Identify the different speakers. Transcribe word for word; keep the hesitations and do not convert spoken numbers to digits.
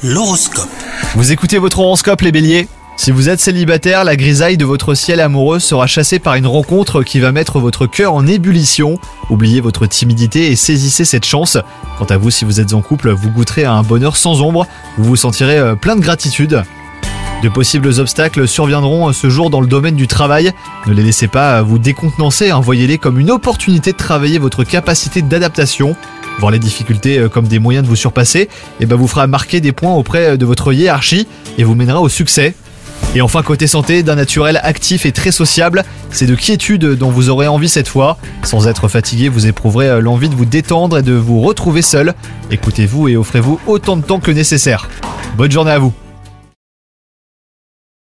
Speaker 1: L'horoscope.
Speaker 2: Vous écoutez votre horoscope les béliers ? Si vous êtes célibataire, la grisaille de votre ciel amoureux sera chassée par une rencontre qui va mettre votre cœur en ébullition. Oubliez votre timidité et saisissez cette chance. Quant à vous, si vous êtes en couple, vous goûterez à un bonheur sans ombre, vous vous sentirez euh, plein de gratitude. De possibles obstacles surviendront ce jour dans le domaine du travail. Ne les laissez pas vous décontenancer, hein. Voyez-les comme une opportunité de travailler votre capacité d'adaptation. Voir les difficultés comme des moyens de vous surpasser, et ben vous fera marquer des points auprès de votre hiérarchie et vous mènera au succès. Et enfin, côté santé, d'un naturel actif et très sociable, c'est de quiétude dont vous aurez envie cette fois. Sans être fatigué, vous éprouverez l'envie de vous détendre et de vous retrouver seul. Écoutez-vous et offrez-vous autant de temps que nécessaire. Bonne journée à vous.